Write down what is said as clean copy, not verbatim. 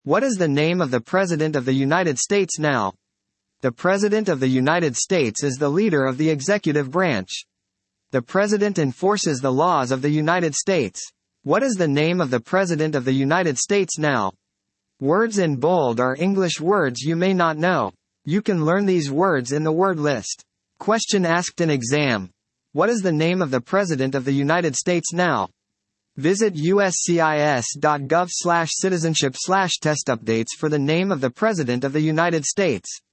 What is the name of the President of the United States now? The President of the United States is the leader of the executive branch. The President enforces the laws of the United States. What is the name of the President of the United States now? Words in bold are English words you may not know. You can learn these words in the word list. Question asked in exam. What is the name of the President of the United States now? Visit uscis.gov/citizenship/test updates for the name of the President of the United States.